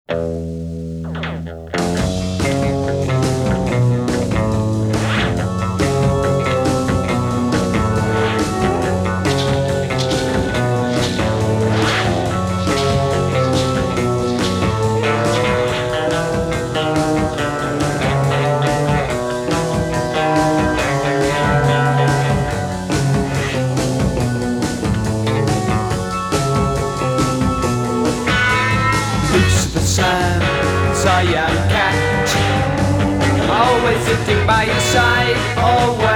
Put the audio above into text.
Lucifer Sam, Cyan Cat, always sitting by your side, always.